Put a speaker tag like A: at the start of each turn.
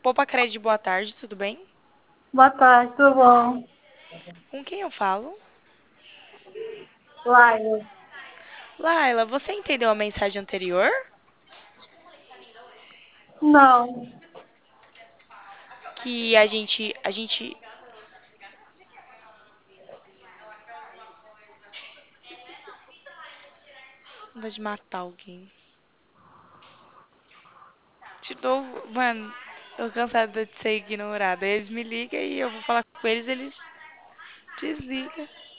A: Poupa Crédito, boa tarde, tudo bem?
B: Boa tarde, tudo bom?
A: Com quem eu falo?
B: Laila.
A: Laila, você entendeu a mensagem anterior?
B: Não,
A: Que a gente vai de matar alguém. De novo, mano, eu tô cansada de ser ignorada. Eles me ligam e eu vou falar com eles, eles desligam.